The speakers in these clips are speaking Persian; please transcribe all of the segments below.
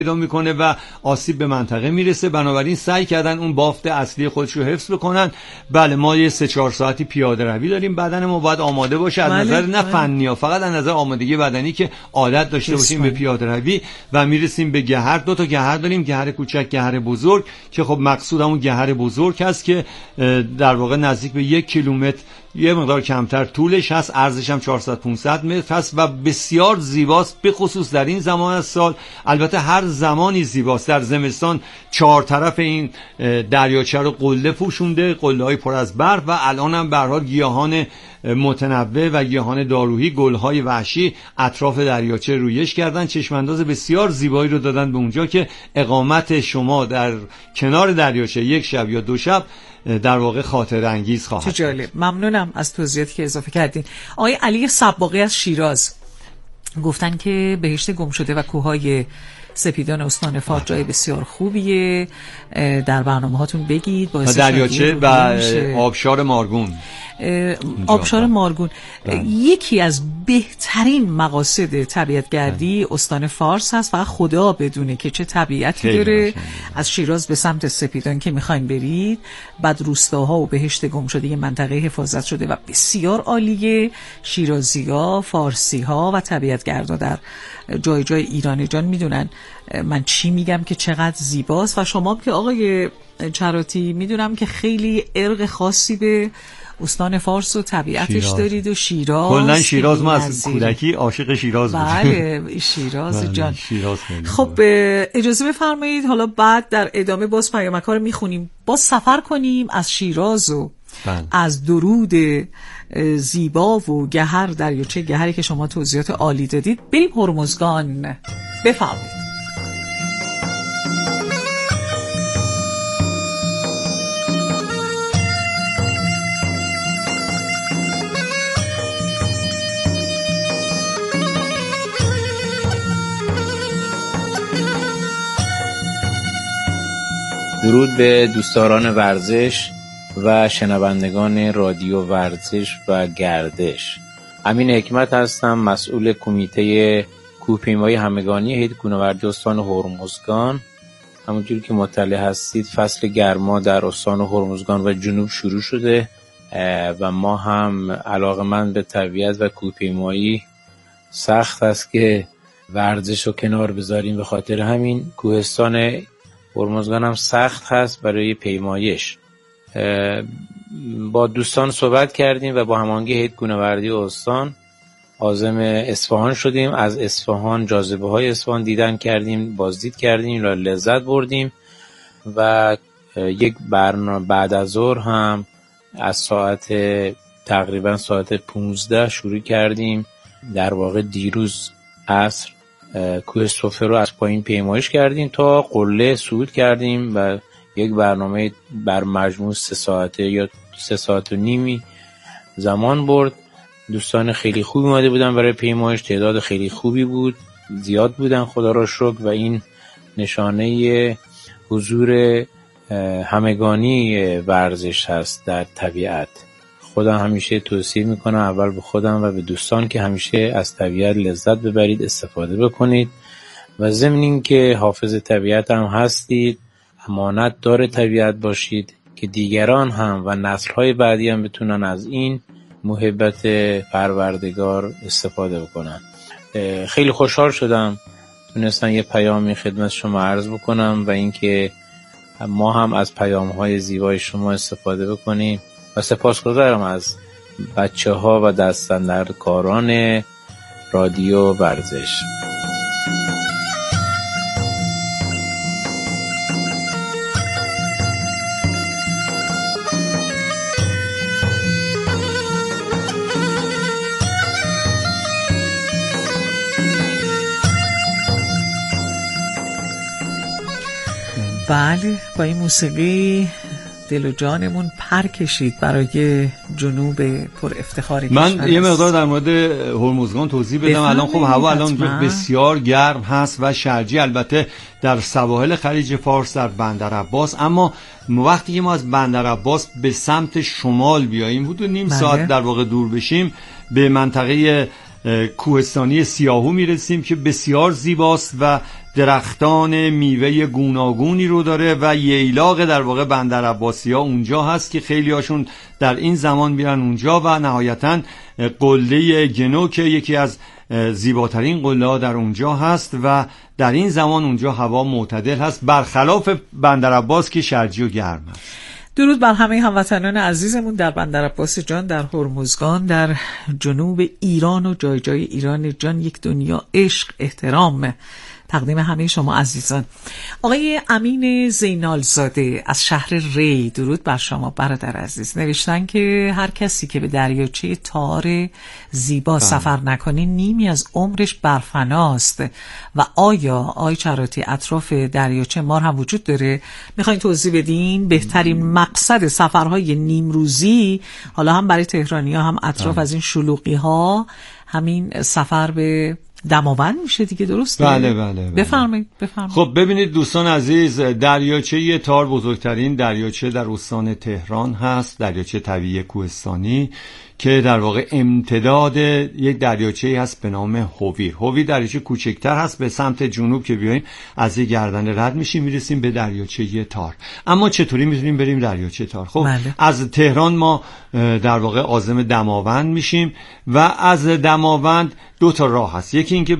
پیدا میکنه و آسیب به منطقه میرسه. بنابراین سعی کردن اون بافت اصلی خودش رو حفظ بکنن. بله ما یه 3-4 ساعتی پیاده روی داریم، بدن ما باید آماده باشه از نظر نه فنی فقط از نظر آمادگی بدنی که عادت داشته باشیم به پیاده روی و میرسیم به گهر. 2 تا گهر داریم، گهر کوچک، گهر بزرگ، که خب مقصود همون گهر بزرگ هست که در واقع نزدیک به 1 کیلومتر، یه مقدار کمتر طولش هست، عرضش هم 400-500 متر هست و بسیار زیباست، به خصوص در این زمان از سال. البته هر زمانی زیباست. در زمستان 4 طرف این دریاچه رو قله پوشونده، قله‌های پر از برف، و الان هم به هر حال گیاهان متنوع و گیاهان دارویی، گل‌های وحشی اطراف دریاچه رویش کردن. چشم‌انداز بسیار زیبایی رو دادن به اونجا که اقامت شما در کنار دریاچه 1 شب یا 2 شب در واقع خاطره انگیز خواهد. چه جالب. ممنونم از توضیحاتی که اضافه کردین. آقای علی صباغی از شیراز گفتن که بهشت گم شده و کوههای سپیدان استان فارس جای بسیار خوبیه، در برنامه هاتون بگید. دریاچه و آبشار مارگون. آبشار مارگون یکی از بهترین مقاصد طبیعتگردی استان فارس هست. فقط خدا بدونه که چه طبیعتی داره. از شیراز به سمت سپیدان که میخواین برید، بعد روستاها و بهشت گم شده یه منطقه حفاظت شده و بسیار عالیه. شیرازی‌ها، فارسی‌ها و طبیعتگردا در جای جای ایران جان میدونن من چی میگم که چقدر زیباست. و شما که آقای چراتی میدونم که خیلی ارق خاصی به استان فارس و طبیعتش دارید و شیراز. کلا شیراز ما از کودکی عاشق شیراز بودیم. بله شیراز جان. خب اجازه بفرمایید حالا بعد در ادامه باز پیامک‌ها رو میخونیم، باز سفر کنیم از شیراز و از درود زیبا و گهر دریاچه گهری که شما توضیحات عالی دادید بریم هرمزگان. بفرمایید. درود به دوستداران ورزش و شنوندگان رادیو ورزش و گردش. امین حکمت هستم، مسئول کمیته کوهپیمایی همگانی هیئت کوهنوردی استان هرمزگان. همونجوری که مطلع هستید فصل گرما در استان هرمزگان و جنوب شروع شده و ما هم علاقه‌مند به طبیعت و کوهپیمایی سخت است که ورزش رو کنار بذاریم. به خاطر همین کوهستان هرمزگان هم سخت هست برای پیمایش. با دوستان صحبت کردیم و با هماهنگی هیئت کوهنوردی استان عازم اصفهان شدیم. از اصفهان جاذبه های اصفهان دیدن کردیم، بازدید کردیم و لذت بردیم و یک برنامه بعد از ظهر هم از ساعت تقریبا ساعت 15 شروع کردیم. در واقع دیروز عصر کوه صفر رو از پایین پیمایش کردیم تا قله صعود کردیم و یک برنامه بر مجموع 3 ساعته یا 3 ساعت و نیمی زمان برد. دوستان خیلی خوبی اومده بودن برای پیمایش، تعداد خیلی خوبی بود، زیاد بودن خدا را شکر و این نشانه حضور همگانی ورزش هست در طبیعت. خودم همیشه توصیه میکنم اول به خودم و به دوستان که همیشه از طبیعت لذت ببرید، استفاده بکنید و ضمن این که حافظ طبیعت هم هستید، امانت دار طبیعت باشید که دیگران هم و نسل‌های بعدی هم بتونن از این محبت پروردگار استفاده بکنن. خیلی خوشحال شدم تونستم یه پیامی خدمت شما عرض بکنم و اینکه ما هم از پیام‌های زیبای شما استفاده بکنیم و سپاسگزارم از بچه‌ها و دستاندرکاران رادیو ورزش. بله با این موسیقی دل و جانمون پر کشید برای جنوب پر افتخار کشور. من یه مقدار در مورد هرمزگان توضیح بدم. الان خب هوا الان بسیار گرم هست و شرجی، البته در سواحل خلیج فارس در بندر عباس، اما وقتی که ما از بندر عباس به سمت شمال بیاییم حدود 1.5 ساعت در واقع دور بشیم به منطقه کوهستانی سیاهو میرسیم که بسیار زیباست و درختان میوه گوناگونی رو داره و ییلاق در واقع بندر عباسی‌ها اونجا هست که خیلی هاشون در این زمان میرن اونجا و نهایتاً قله گنو که یکی از زیباترین قله ها در اونجا هست و در این زمان اونجا هوا معتدل هست، برخلاف بندر عباس که شرجی و گرم هست. درود بر همه هموطنان عزیزمون در بندر عباس جان، در هرمزگان، در جنوب ایران و جای جای ایران جان. یک دنیا عشق، احترام تقدیم همه شما عزیزان. آقای امین زینالزاده از شهر ری، درود بر شما برادر عزیز. نوشتن که هر کسی که به دریاچه تار زیبا سفر نکنه نیمی از عمرش برفناست. و آیا چراتی اطراف دریاچه مار هم وجود داره؟ میخواین توضیح بدین؟ بهترین مقصد سفرهای نیمروزی، حالا هم برای تهرانی ها هم اطراف از این شلوغی ها، همین سفر به دماوند میشه دیگه، درسته؟ بله. بفرمایید. خب ببینید دوستان عزیز، دریاچه تار بزرگترین دریاچه در استان تهران هست، دریاچه طبیعی کوهستانی که در واقع امتداد یک دریاچه هست به نام هویر. هویر دریاچه کوچکتر هست، به سمت جنوب که بیاییم از یک گردنه رد میشیم میرسیم به دریاچه تار. اما چطوری میتونیم بریم دریاچه تار؟ خب از تهران ما در واقع عازم دماوند میشیم و از دماوند دو تا راه هست. یکی این که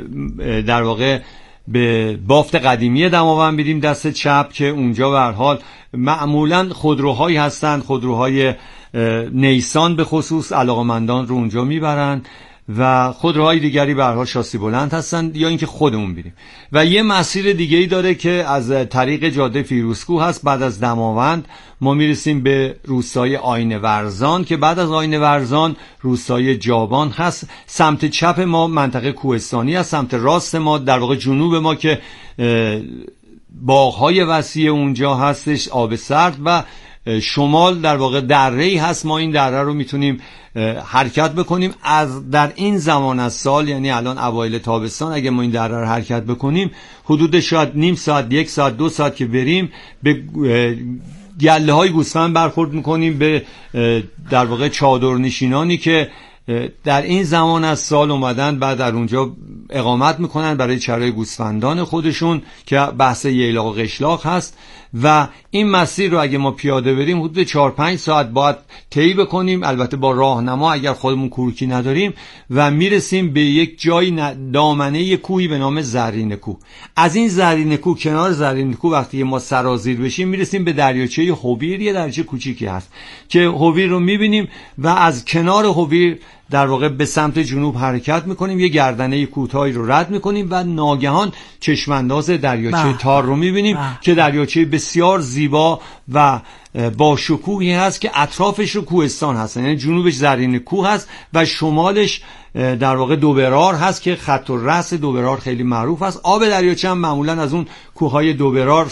در واقع به بافت قدیمی دماوند بریم دست چپ که اونجا به هر حال معمولا خودروهایی هستن، خودروهای نیسان به خصوص علاقمندان رو اونجا میبرن و خودروهای دیگری به هر حال شاسی بلند هستن، یا اینکه خودمون بریم. و یه مسیر دیگه ای داره که از طریق جاده فیروزکوه هست. بعد از دماوند ما میرسیم به روستای آینه ورزان که بعد از آینه ورزان روستای جابان هست. سمت چپ ما منطقه کوهستانی هست، سمت راست ما در واقع جنوب ما که باغ‌های وسیع اونجا هستش، آب سرد، و شمال در واقع دره‌ای هست. ما این دره رو میتونیم حرکت بکنیم از در این زمان از سال، یعنی الان اوایل تابستان اگه ما این دره رو حرکت بکنیم حدود شاید نیم ساعت، 1 ساعت، 2 ساعت که بریم به گله های گوسفند برخورد میکنیم، به در واقع چادرنشینانی که در این زمان از سال اومدن بعد در اونجا اقامت میکنن برای چرای گوسفندان خودشون که بحث ییلاق و قشلاق هست. و این مسیر رو اگه ما پیاده بریم حدود 4-5 ساعت باید طی بکنیم، البته با راهنما اگر خودمون کورکی نداریم، و میرسیم به یک جای دامنه کوهی به نام زرینه کوه. از این زرینه کوه، کنار زرینه کوه وقتی ما سرازیر بشیم میرسیم به دریاچه هویر. یه دریاچه کوچیکی هست که هویر رو میبینیم و از کنار هویر در واقع به سمت جنوب حرکت میکنیم، یه گردنه کوتاهی رو رد میکنیم و ناگهان چشمانداز دریاچه تار رو میبینیم که دریاچه بسیار زیبا و با شکوهی هست که اطرافش رو کوهستان هست، یعنی جنوبش زرینه کوه هست و شمالش در واقع دوبرار هست که خط الرأس دوبرار خیلی معروف است. آب دریاچه هم معمولا از اون کوههای دوبرار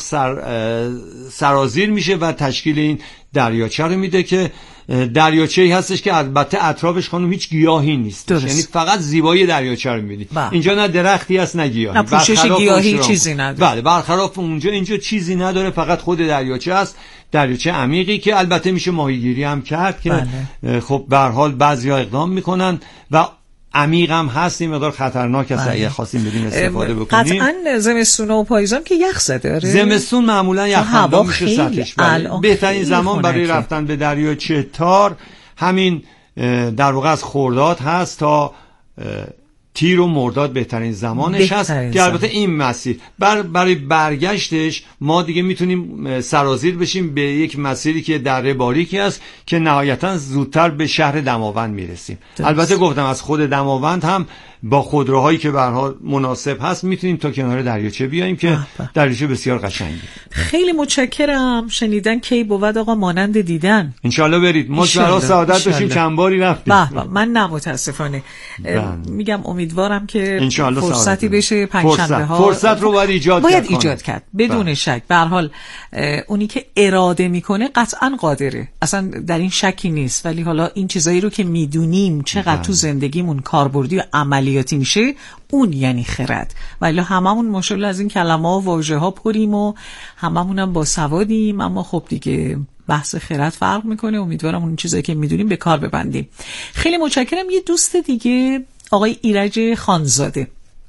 سرازیر میشه و تشکیل این دریاچه رو میده که دریاچه‌ای هستش که البته اطرافش خانم هیچ گیاهی نیست، یعنی فقط زیبایی دریاچه رو می‌بینی. اینجا نه درختی هست نه گیاهی، نه پوشش گیاهی چیزی نداره. بله، برخلاف اونجا اینجا چیزی نداره، فقط خود دریاچه است. دریاچه عمیقی که البته میشه ماهیگیری هم کرد که خب به هر حال بعضیا اقدام میکنن و عمیق هم هست، این مقدار خطرناک است اگه خواستیم بدیم استفاده بکنیم. قطعا زمستون و پاییزم که یخ زده داره. زمستون معمولا یخبندان میشه سطحش. بهترین زمان برای رفتن به دریاچه تار همین در واقع از خرداد هست تا تیر و مرداد بهترین زمانش هست که البته این مسیر برای برگشتش ما دیگه میتونیم سرازیر بشیم به یک مسیری که دره باریکی است که نهایتا زودتر به شهر دماوند میرسیم. البته گفتم از خود دماوند هم با خودروهایی که به هر حال مناسب هست میتونیم تا کنار دریاچه بیاییم که دریاچه بسیار قشنگه. خیلی متشکرم. شنیدن کی بود آقا مانند دیدن؟ انشالله برید. ما برای سعادت داشتیم چند باری رفتیم. من نه متاسفانه. میگم امیدوارم که فرصتی بشه پنجشنبه ها. فرصت رو باید ایجاد کرد بدون شک. به هر حال اونی که اراده میکنه قطعا قادره، اصلا در این شکی نیست. ولی حالا این چیزایی رو که میدونیم چقدر تو زندگیمون کاربردی و عملیاتی میشه اون یعنی خرد. ولی هممون ماشاءالله از این کلمه و واژه ها پریم و هممون هم با سوادیم، اما خب دیگه بحث خرد فرق میکنه. امیدوارم اون چیزایی که میدونیم به کار ببندیم. خیلی متشکرم. یه دوست دیگه آقای ایرج خانزاده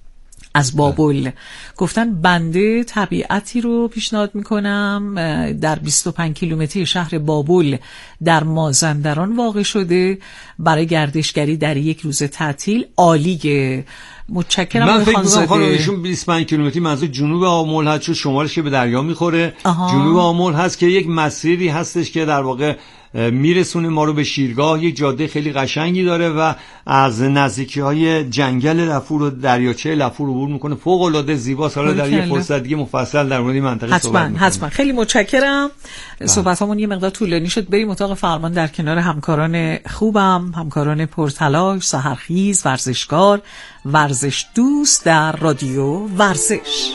از بابل گفتن بنده طبیعتی رو پیشنهاد میکنم در 25 کیلومتری شهر بابل در مازندران واقع شده برای گردشگری در یک روز تعطیل. عالیه. متشکرم. من فکر می‌کنم خانم ایشون 25 کیلومتری منظور جنوب آمل هست، چون شمالش که به دریا میخوره. جنوب آمل هست که یک مسیری هستش که در واقع میرسونه ما رو به شیرگاه. یک جاده خیلی قشنگی داره و از نزدیکی‌های جنگل لفور و دریاچه لفور عبور میکنه. فوق العاده زیباست. حالا در یه فرصت دیگه مفصل در مورد منطقه صحبت می‌کنیم. حتما. خیلی متشکرم. صحبتامون یه مقدار طولانی شد. بریم اتاق فرمان در کنار همکاران خوبم، همکاران پرتلاش، سحرخیز، ورزشکار، ورزش دوست در رادیو ورزش.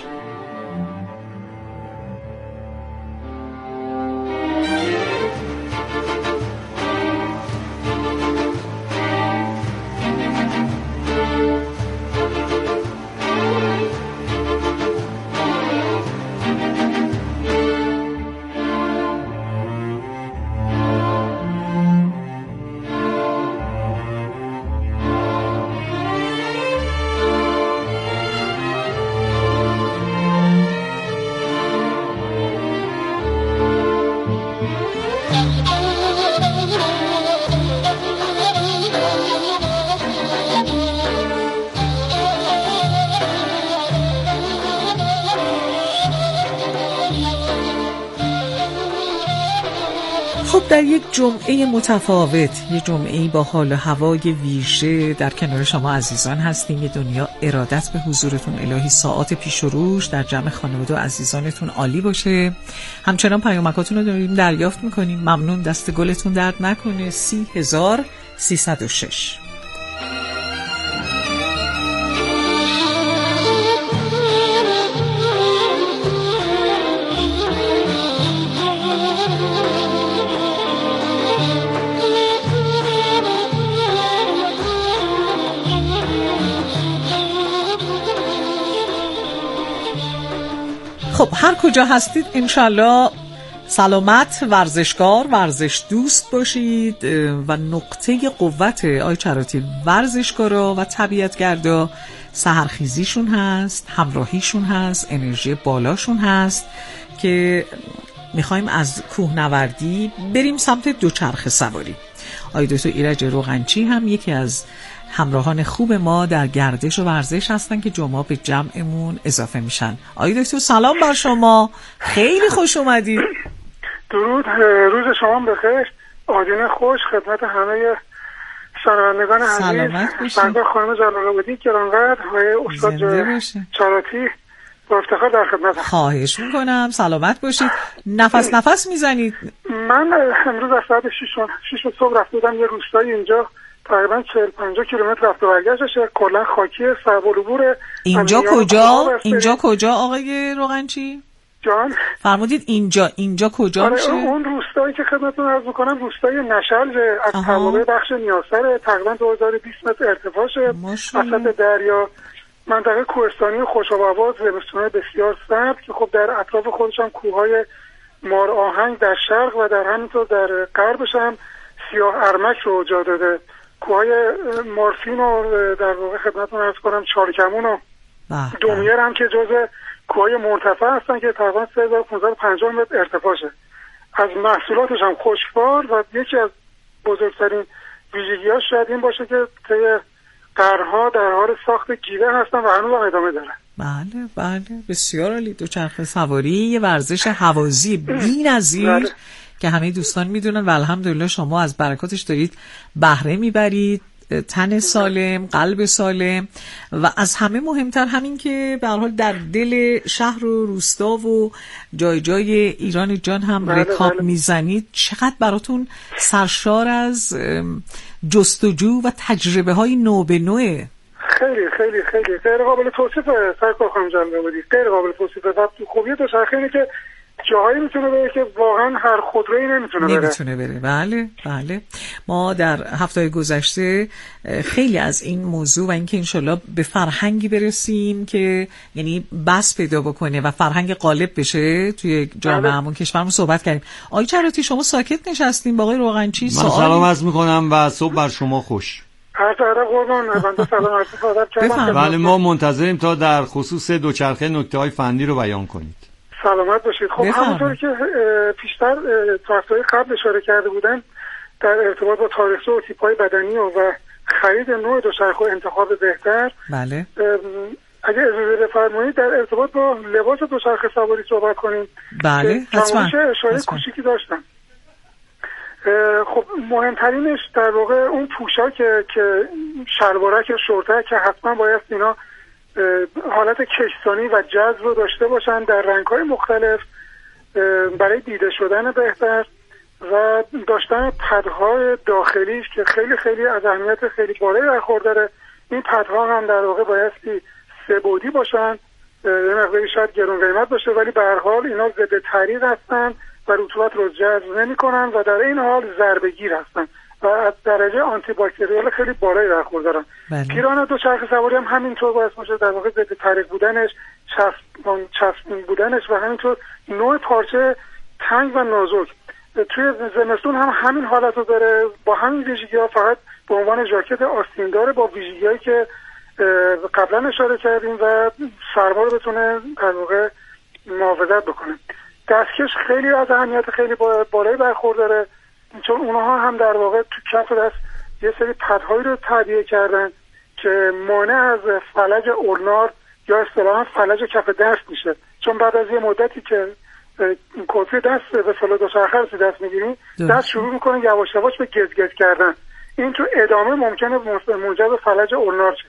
در یک جمعه متفاوت، یک جمعه با حال و هوای ویژه در کنار شما عزیزان هستیم. یه دنیا ارادت به حضورتون. الهی ساعات پیش و روش در جمع خانواده و عزیزانتون عالی باشه. همچنان پیامکاتون رو داریم دریافت میکنیم. ممنون. دست گلتون درد نکنه. 30306. خب هر کجا هستید انشالله سلامت، ورزشکار، ورزش دوست باشید و نقطه قوت آی چراتی ورزشکارا و طبیعتگردا سحرخیزیشون هست، همراهیشون هست، انرژی بالاشون هست که میخوایم از کوهنوردی بریم سمت دوچرخه سواری. آی دکتر ایرج روغنچی هم یکی از همراهان خوب ما در گردش و ورزش هستن که جمعه به جمعمون اضافه میشن. آقای دکتر سلام بر شما، خیلی خوش اومدید. درود، روز شما بخیر. آدینه خوش خدمت همه شنوندگان عزیز. سرکار خانم جلال‌آبادی گرانقدر، های استاد چراتی با افتخار در خدمتم. خواهش میکنم، سلامت باشید. نفس میزنید. من امروز از ساعت 6 صبح رفته بودم یه روستایی اینجا، تقریبا 40-50 کیلومتر رفت و برگشتشه، کلا خاکی سربالوبوره. اینجا کجا آقای روغنچی؟ جان فرمودید اینجا کجا میشه؟ اون روستایی که خدمتتون عرض میکنم روستای نشلج از توابع بخش نیاسر، تقریبا 2020 متر ارتفاعشه، وسط دریا. منطقه کوهستانی خوشاب آباد، زمستون‌های بسیار سرد که خب در اطراف خودش هم کوههای مار آهنگ در شرق و در همینطور در غربش هم سیاه ارمک رو جا داده. کوههای مارفین رو در واقع خدمتتون عرض کنم، چارکمون و دومیر هم که جزء کوههای مرتفع هستن که تقریبا 3550 متر ارتفاعشه. از محصولاتش هم خشکبار و یکی از بزرگترین ویژگی‌هاش شاید این باشه که طی قرن‌ها در حال ساخت گیوه هستن و هنوز هم ادامه دارن. بله بسیار عالی. دوچرخه سواری یه ورزش هوازی بی‌نظیر که همه دوستان میدونن و الحمدلله شما از برکاتش دارید بهره میبرید. تن سالم، قلب سالم و از همه مهمتر همین که به هر حال در دل شهر و روستا و جای جای ایران جان هم رکاب میزنید. چقدر براتون سرشار از جستجو و تجربه های نو به نوعه. خیلی خیلی خیلی غیر قابل توصیفه سرکار خانم جلال‌آبادی، غیر قابل توصیفه. و خوبی دوچرخه اینه که جاهایی میتونه بره که واقعا هر خودرویی نمیتونه بره. بله. ما در هفته‌های گذشته خیلی از این موضوع و اینکه انشالله به فرهنگی برسیم که یعنی بس پیدا بکنه و فرهنگ غالب بشه توی جامعهمون کشورمون صحبت کردیم. آقای چراتی شما ساکت نشستین با آقای روغنچی. من سلام عرض میکنم و صبح بر شما خوش. عرض قربان بنده سلام عرض ادب کردم. بله ما منتظریم تا در خصوص دوچرخه نکته‌های فنی رو بیان کنید. سلامت باشید. خب همونطور که پیشتر طرفدارای قبل اشاره کرده بودن در ارتباط با تاریخچه و تیپ‌های بدنی و خرید نوع دوچرخه و انتخاب بهتر، بله اگه اجازه بفرمایید در ارتباط با لباس دوچرخه سواری صحبت کنیم. بله حتما. اشاره کوچیکی داشتم. خب مهمترینش در واقع اون پوشاک که شلوارک شورتک که حتما باید اینا حالت کشتانی و جذب رو داشته باشن در رنگ‌های مختلف برای دیده شدن بهتر و داشتن پدهای داخلیش که خیلی خیلی از اهمیت خیلی بالایی برخورداره. این پدها هم در واقع بایستی 3 بعدی باشن، یه مقداری شاید گران قیمت باشه ولی به هر حال اینا ضد تریق هستن و رطوبت رو جذب نمی‌کنن و در این حال ضربه‌گیر هستن و از درجه آنتی باکتریال خیلی بالایی برخوردارن. پیراهن دوچرخه سواری هم همینطور باعث میشه در واقع ضد تریق بودنش، چسبون بودنش و همینطور نوع پارچه تنگ و نازک. توی زمستون هم همین حالت رو داره با همین ویژگی‌ها، فقط به عنوان ژاکت آستیندار با ویژگی‌هایی که قبلا اشاره کردیم و سرما رو بتونه در واقع محافظت بکنه. دستکش خیلی از اهمیت خیلی بالایی برخورداره چون اونها هم در واقع تو کف دست یه سری پدهایی رو تعبیه کردن که مانع از فلج اورنار یا اصطلاحاً فلج کف دست میشه، چون بعد از یه مدتی که کفی دست به اصطلاح دوچرخه رو دست میگیریم دست شروع میکنه یواش یواش به گزگز کردن. این تو ادامه ممکنه منجر به فلج اورنار شه.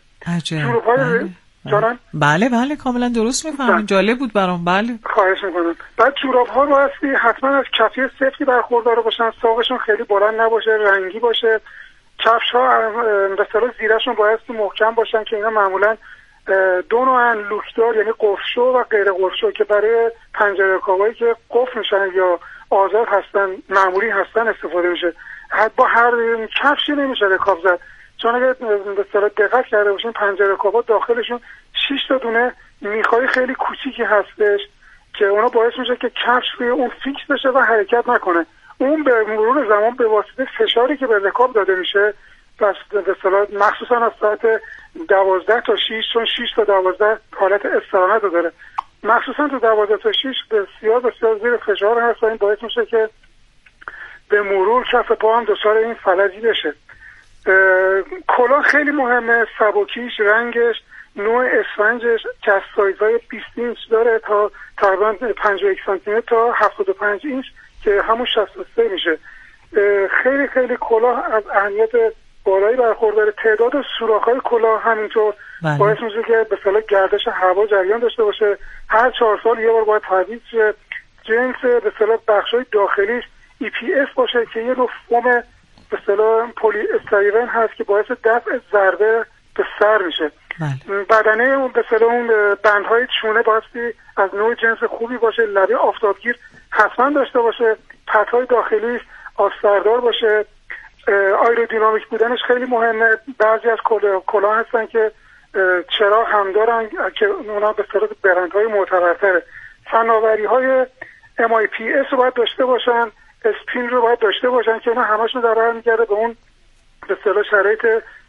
بله بله کاملا درست میفهمم. جالب بود برام. بله خواهش میکنم. بعد جوراب ها بایستی حتما از کفی سفتی برخوردار باشن، ساقشون خیلی بلند نباشه، رنگی باشه. کفش ها به اصطلاح زیرشون بایستی محکم باشن که اینا معمولا 2 نوع لوکدار یعنی قفل‌شو و غیر قفل‌شو که برای پنجره رکابایی که قفل میشن یا آزاد هستن معمولی هستن استفاده میشه. با هر کفشی نمیشه رکاب زد، چون اگه به اصطلاح دقت کرده باشین پنجره رکابات داخلشون 6 تا دونه میخای خیلی کوچیکی هستش که اونا باعث میشه که کفش روی اون فیکس بشه و حرکت نکنه. اون به مرور زمان به واسطه فشاری که به رکاب داده میشه به اصطلاح مخصوصا از ساعت 12 تا 6 چون 6 تا 12 حالت استراحت رو داره، مخصوصا تو 12 تا 6 بسیار بسیار زیر فشار هست و این باعث میشه که به مرور کف پا هم دچار این فلجی بشه. کلاه خیلی مهمه، سبکیش، رنگش، نوع اسفنجش که از سایزهای 20 اینچ داره تا تقریبا 51 سانتی متر تا 75 اینچ که همون 63 میشه. خیلی خیلی کلاه از اهمیت بالایی برخورداره. تعداد سوراخ‌های کلاه همینطور باعث میشه که به اصطلاح گردش هوا جریان داشته باشه. هر 4 سال یه بار باید تعویض شه. جنس به اصطلاح بخش‌های داخلیش EPS باشه که یه نوع فوم به اصطلاح پلی استریون هست که باعث دفع ضربه به سر میشه. بدنه اون به اصطلاح اون بندهای چونه بایستی از نوع جنس خوبی باشه، لبه آفتابگیر حتما داشته باشه، پتهای داخلیش آستردار باشه. آیرودینامیک بودنش خیلی مهمه. بعضی از کلاه هستن که چراغ هم دارن که اونا به اصطلاح برندهای معتبرتره. فناوری‌های MIPS رو باید داشته باشن، اسپین رو باید داشته باشن که اونا همشون در بر میگرده به اون به اصطلاح شرایط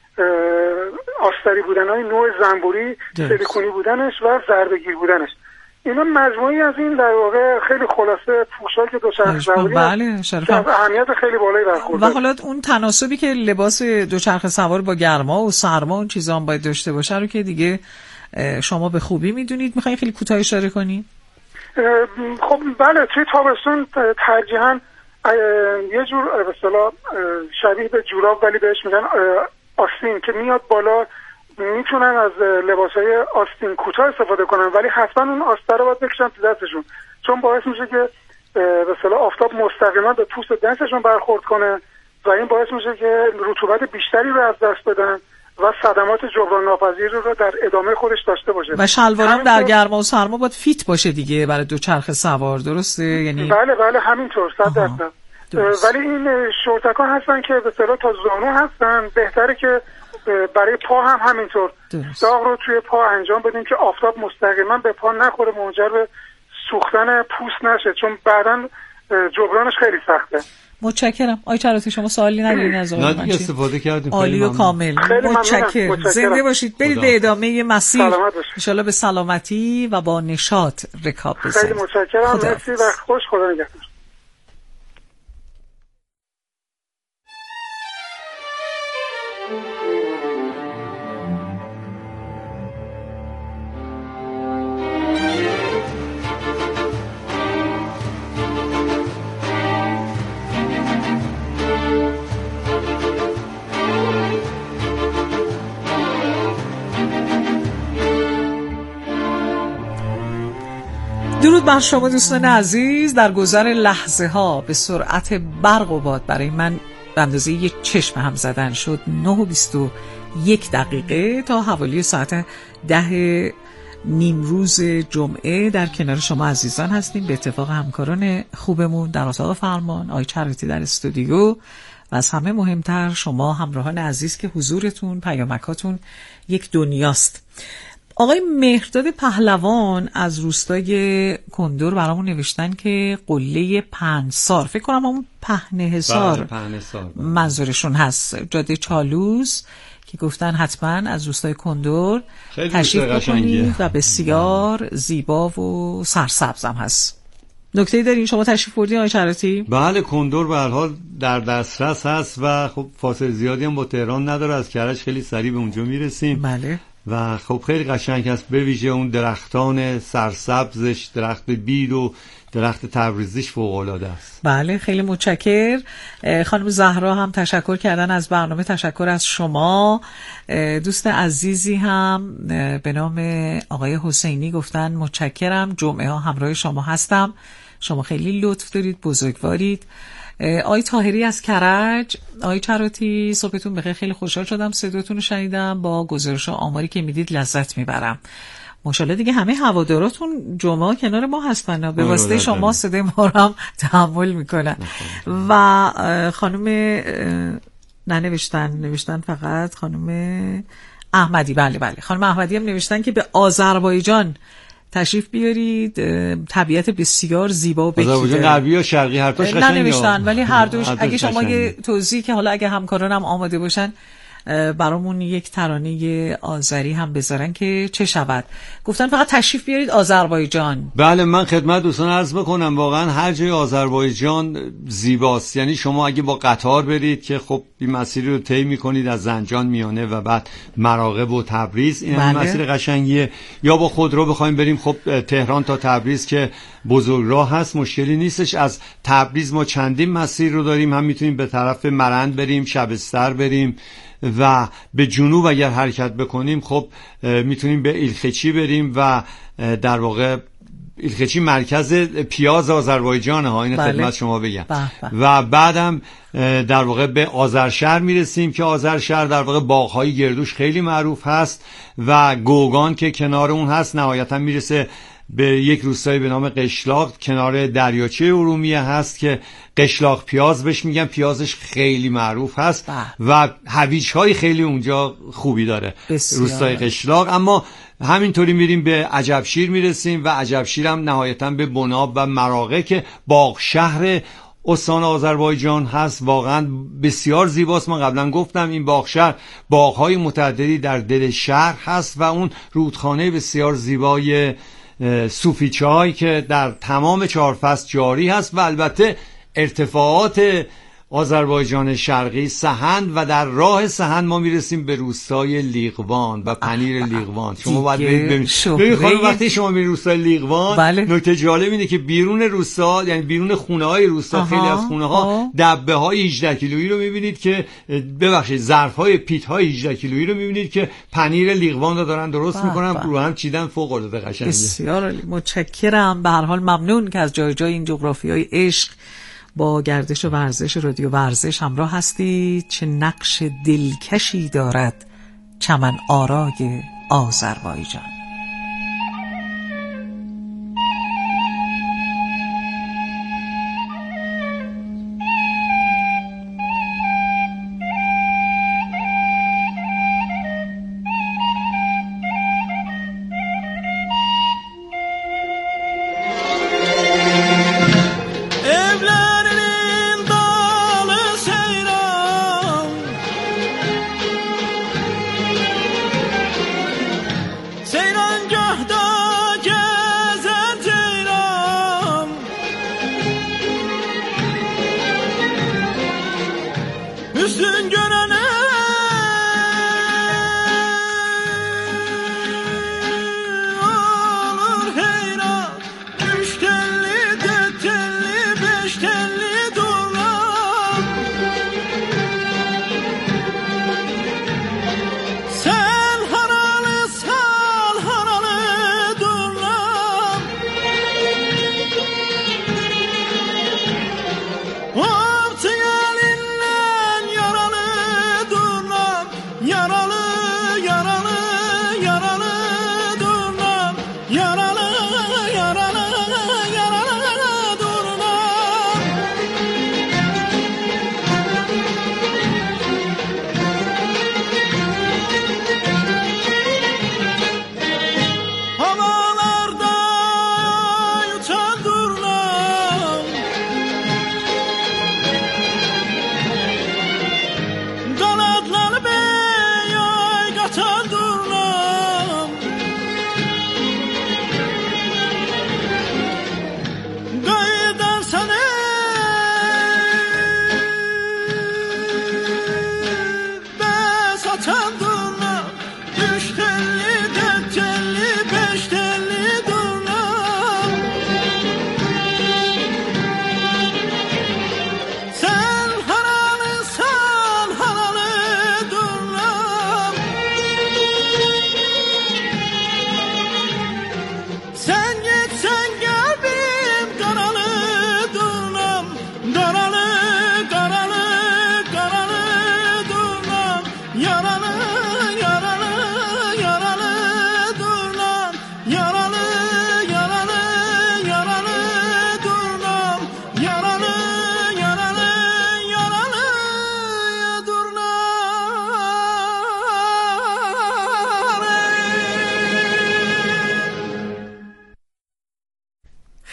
آستری بودنهای نوع زنبوری، سیلیکونی بودنش و ضربه‌گیر بودنش. اینا مجموعی از این در واقع خیلی خلاصه پوشاک دوچرخه سواری بله که اهمیت خیلی بالایی برخورده. و حالا اون تناسبی که لباس دوچرخه سوار با گرما و سرما اون چیزا هم باید داشته باشه رو که دیگه شما به خوبی میدونید. میخواین خیلی کوتاه اشاره کنید؟ خب بله، توی تابستون ترجیحاً یه جور به اصطلاح شبیه به جوراب ولی بهش میگن آستین که میاد بالا، میتونن از لباسای آستین کوتاه استفاده کنن ولی حتما اون آستر رو باید بکشن تو دستشون، چون باعث میشه که به اصطلاح آفتاب مستقیما به پوست دستشون برخورد کنه و این باعث میشه که رطوبت بیشتری رو از دست بدن و صدمات جبران ناپذیر رو در ادامه خودش داشته باشه. و شلوارم در گرما و سرما باید فیت باشه دیگه برای دوچرخه سوار، درسته؟ یعنی بله همینطور 100%. ولی این شورتک‌ها هستن که به اصطلاح تا زانو هستن، بهتره که برای پا هم همینطور داغ رو توی پا انجام بدیم که آفتاب مستقیما به پا نخوره، منجر به سوختن پوست نشه، چون بعداً جبرانش خیلی سخته. متشکرم. آقای چراتی شما سوالی ندارین از آقای نه استفاده کردیم. عالی و کامل. متشکرم. زنده باشید. برید به ادامه مسیر ان شاءالله به سلامتی و با نشاط رکاب بزنید. خیلی متشکرم. مرسی و خوش. خدا نگهدار. درود بر شما دوستان عزیز. در گذر لحظه ها به سرعت برق و باد برای من به اندازه یک چشم هم زدن شد. 9:21 تا حوالی ساعت 10 نیمروز جمعه در کنار شما عزیزان هستیم. به اتفاق همکاران خوبمون در اتاق فرمان، آقای چراتی در استودیو، و از همه مهمتر شما همراهان عزیز که حضورتون، پیامکاتون یک دنیاست. آقای مهرداد پهلوان از روستای کندور برامون نوشتن که قله پنسار، فکر کنم همون پهنه‌حصار منظورشون هست، جاده چالوس، که گفتن حتما از روستای کندور تشریف بکنید و بسیار زیبا و سرسبزم هست. نکته‌ای دارین شما تشریف بردین آقای چراتی؟ بله، کندور به هر حال در دسترس هست و خب فاصله زیادی هم با تهران نداره، از کرج خیلی سریع به اونجا میرسیم. بله. و خب خیلی قشنگ است، به ویژه اون درختان سرسبزش، درخت بید و درخت تبریزیش فوق‌العاده است. بله، خیلی متشکر. خانم زهرا هم تشکر کردن از برنامه. تشکر از شما. دوست عزیزی هم به نام آقای حسینی گفتن متشکرم، جمعه ها همراه شما هستم، شما خیلی لطف دارید، بزرگوارید. آقای طاهری از کرج، آقای چراتی صبحتون بخیر، خیلی خوشحال شدم صداتون رو شنیدم، با گزارش و آماری که میدید لذت میبرم. ماشاءالله دیگه همه هواداراتون جمعه کنار ما هستن، به واسطه شما صدای ما رو هم تحمل میکنن. و خانم نوشتن فقط خانم احمدی، بله خانم احمدی هم نوشتن که به آذربایجان تشریف بیارید، طبیعت بسیار زیبا و بکیده. آذربایجان غربی یا شرقی هر دوش قشنگه. ننوشتن ولی هر دوش. اگه شما یه توضیح که حالا اگه همکارانم آماده باشن برامون یک ترانه آذری هم بذارن که چه شود. گفتن فقط تشریف بیارید آذربایجان. بله، من خدمت دوستان عرض بکنم واقعا هر جای آذربایجان زیباست. یعنی شما اگه با قطار برید که خب این مسیر رو طی می‌کنید از زنجان میانه و بعد مراغب و تبریز، این مسیر قشنگیه. یا با خودرو بخوایم بریم خب تهران تا تبریز که بزرگراه هست، مشکلی نیستش. از تبریز ما چندین مسیر رو داریم، هم میتونیم به طرف مرند بریم، شبستر بریم و به جنوب اگر حرکت بکنیم خب میتونیم به ایلخچی بریم و در واقع ایلخچی مرکز پیاز آذربایجان ها، این خدمت شما بگم. و بعدم در واقع به آذرشهر میرسیم که آذرشهر در واقع باغ‌های گردوش خیلی معروف هست و گوگان که کنار اون هست. نهایتا میرسه به یک روستایی به نام قشلاق کنار دریاچه ارومیه هست که قشلاق پیاز بهش میگن، پیازش خیلی معروف هست و هویج‌های خیلی اونجا خوبی داره روستای قشلاق. اما همینطوری میریم به عجبشیر میرسیم و عجبشیر هم نهایتا به بناب و مراغه که باغ شهر استان آذربایجان هست. واقعا بسیار زیباست. من قبلا گفتم این باغ شهر باغ‌های متعددی در دل شهر هست و اون رودخانه بسیار زیبای صوفی چای که در تمام 4 فصل جاری هست و البته ارتفاعات آذربایجان شرقی سهند و در راه سهند ما میرسیم به روستای لیقوان و پنیر لیقوان. شما باید برید خانم وقتی شما میرید روستای لیقوان نکته جالب اینه که بیرون روستا، یعنی بیرون خونه‌های روستا، خیلی از خونه‌ها دبه‌های 18 کیلویی رو میبینید که ظرف‌های پیت‌های 18 کیلویی رو میبینید که پنیر لیقوان رو دارن درست میکنن، رو هم چیدن، فوق‌العاده قشنگه. بسیار متشکرم. به هر حال ممنون که از جای جای این جغرافیای عشق با گردش و ورزش رادیو ورزش همراه هستید. چه نقش دلکشی دارد چمن آرای آذربایجان.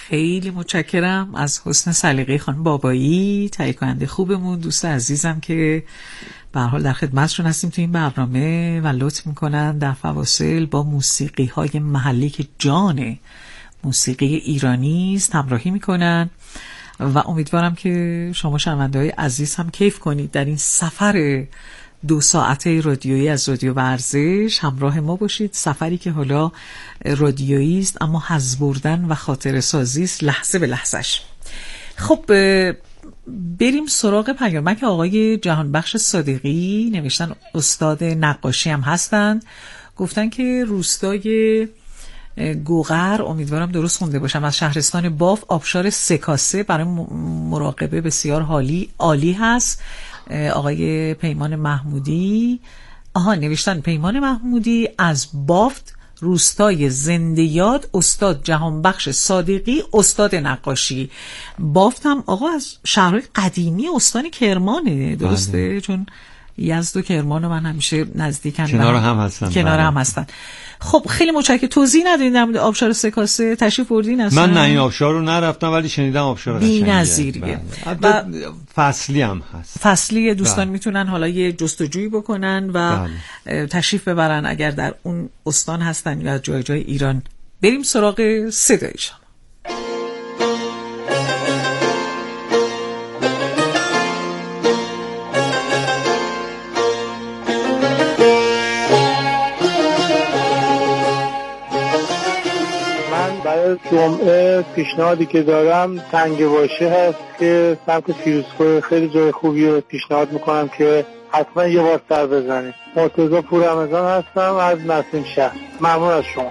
خیلی متشکرم از حسن سلیقه خانم بابایی، تهیه کننده خوبمون، دوست عزیزم که به هر حال در خدمتشون هستیم تو این برنامه و لطف میکنن در فواصل با موسیقی های محلی که جان موسیقی ایرانی است همراهی میکنن و امیدوارم که شما شنونده های عزیز هم کیف کنید در این سفر 2 ساعته رادیویی از رادیو ورزش. همراه ما باشید، سفری که حالا رادیویی است اما حظ بردن و خاطره سازی است لحظه به لحظهش. خب بریم سراغ پیامک آقای جهانبخش صادقی. نوشتن استاد نقاشی هم هستند، گفتن که روستای گوغر، امیدوارم درست خونده باشم، از شهرستان باف آبشار 3 کاسه برای مراقبه بسیار عالی هست. آقای پیمان محمودی نوشتن پیمان محمودی از بافت، روستای زنده یاد، استاد جهانبخش صادقی استاد نقاشی. بافت هم آقا از شهرهای قدیمی استان کرمانه، درسته؟ چون یزد و کرمان و من همیشه نزدیکن، کنار هم هستن. خب خیلی متشکرم. توضیح ندادین در مورد آبشار 3 کاسه، تشریف بردین اصلا؟ من نه این آبشار رو نرفتم ولی شنیدم آبشار قشنگیه، بی‌نظیریه و فصلی هم هست. فصلی دوستان میتونن حالا یه جستجویی بکنن و تشریف ببرن اگر در اون استان هستن یا جای ایران. بریم سراغ صدایشان. جمعه پیشنهادی که دارم تنگ واشه هست که سمت فیروزکوه خیلی جای خوبی رو پیشنهاد میکنم که حتما یه بار سر بزنید. مرتضی پور رمضان هستم از نسیم شهر. ممنون از شما.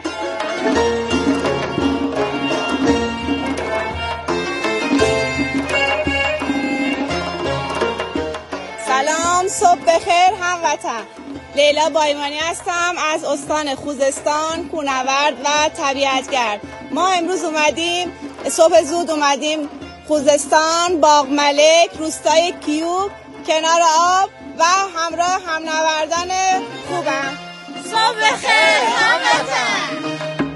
سلام، صبح بخیر هموطن. لیلا بایمانی هستم از استان خوزستان، کوهنورد و طبیعتگرد. ما امروز صبح زود اومدیم خوزستان، باغ ملک، روستای کیوب، کنار آب و همراه همنوردان خوبم. صبح بخیر هموطن.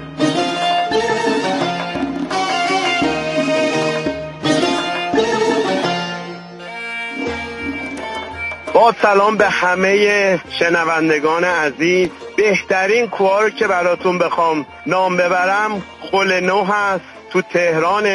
با سلام به همه شنوندگان عزیز. بهترین کوه رو که براتون بخوام نام ببرم خل نو هست تو تهران.